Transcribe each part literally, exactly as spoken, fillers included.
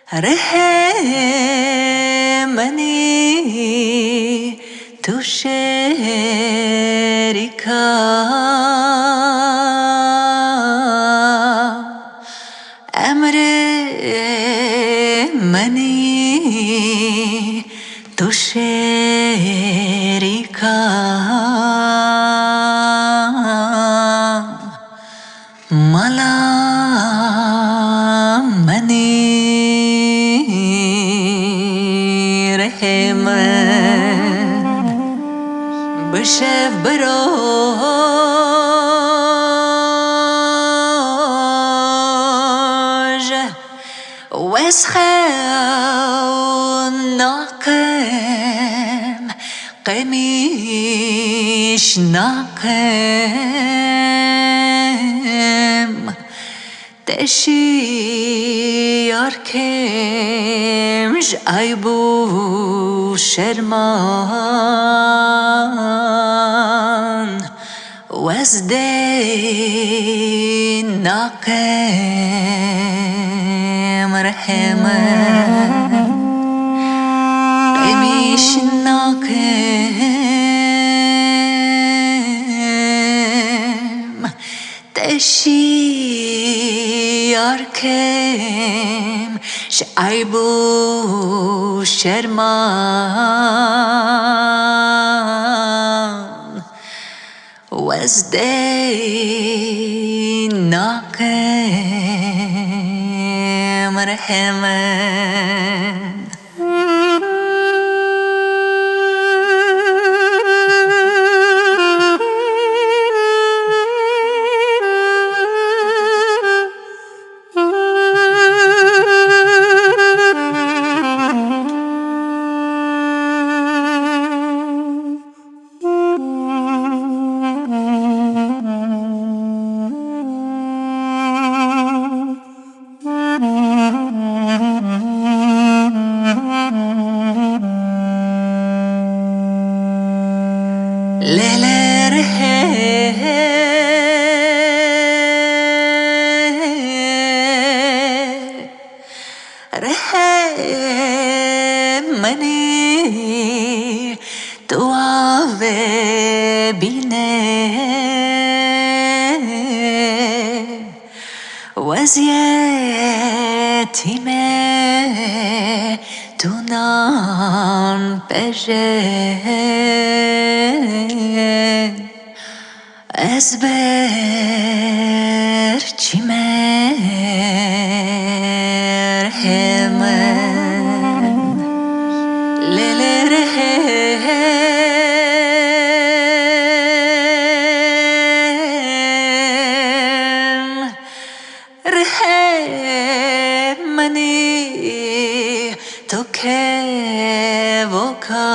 رحمني تشارك أمر مني تشارك ملا مني رحمن بشف براج واسخو ناقم قميش ناقم تشيار كمش عيبو شرمان وازدي ناقم رحمن قميش ناقم تشيار كم شعيبو شرمان وازدي ناقم رحمن رحمني توافي بيني وزياتي ما تنام بجد أزبر جمال رحمن للرحم رحمني تكبوكا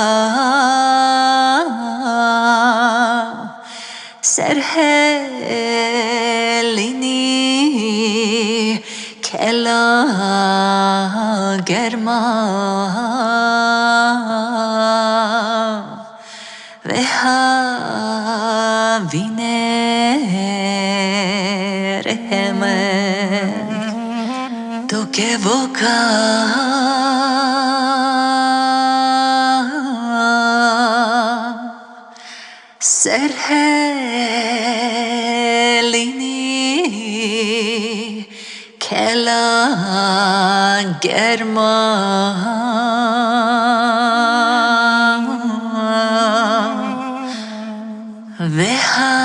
سرهلني كلا گرما وها وینه رحمن تو که وکا سرهلنی کلا گرما وها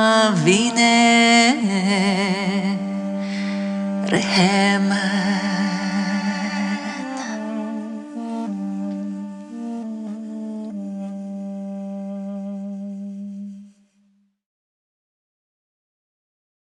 وینه رحمن